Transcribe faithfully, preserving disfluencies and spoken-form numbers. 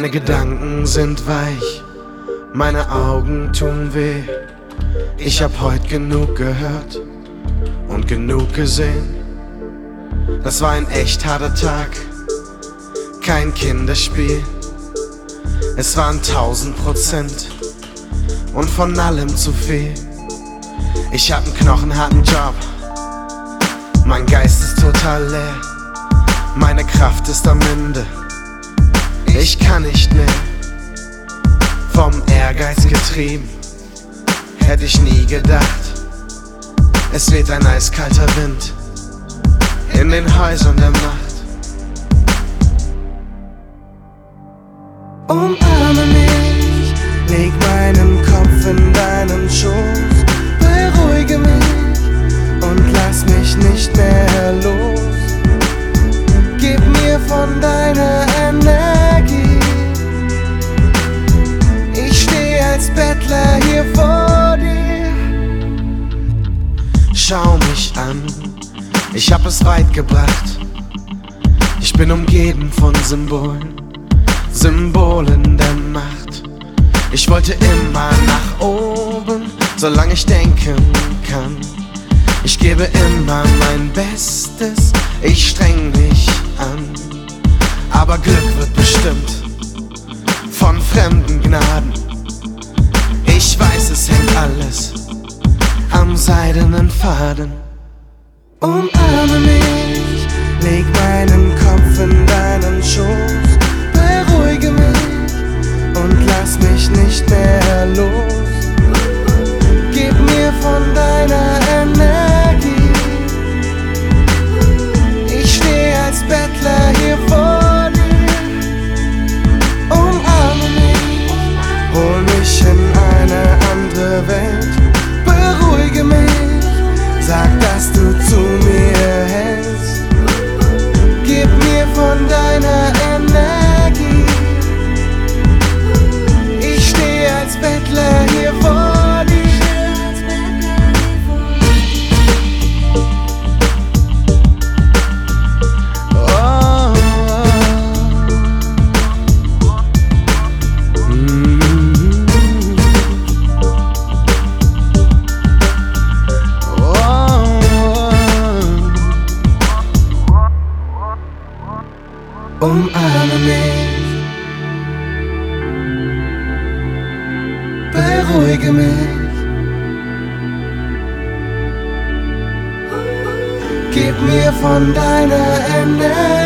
Meine Gedanken sind weich, meine Augen tun weh. Ich hab heut genug gehört und genug gesehen. Das war ein echt harter Tag, kein Kinderspiel. Es waren tausend Prozent und von allem zu viel. Ich hab einen knochenharten Job, mein Geist ist total leer. Meine Kraft ist am Ende, ich kann nicht mehr. Vom Ehrgeiz getrieben, hätte ich nie gedacht. Es weht ein eiskalter Wind in den Häusern der Nacht. Umarme mich, leg meinen Kopf in deinen Schoß, beruhige mich und lass mich nicht mehr los. Gib mir von deiner Energie, ich steh als Bettler hier vor dir. Schau mich an, ich hab es weit gebracht. Ich bin umgeben von Symbolen, Symbolen der Macht. Ich wollte immer nach oben, solange ich denken kann. Ich gebe immer mein Bestes, ich streng mich an. Aber Glück wird bestimmt von fremden Gnaden. Ich weiß, es hängt alles am seidenen Faden. Umarme mich, leg meinen Kopf in deinen Schoß, beruhige mich und lass mich nicht mehr los. Gib mir von deiner Energie, ich steh als Bettler hier vor dir. Umarme mich, hol mich in eine andere Welt, beruhige mich, sag, dass du zu mir hältst. Gib mir von deiner Energie, ich steh als Bettler hier vor dir. Oh, oh. Mm-hmm. Umarme mich, beruhige mich, gib mir von deiner Energie.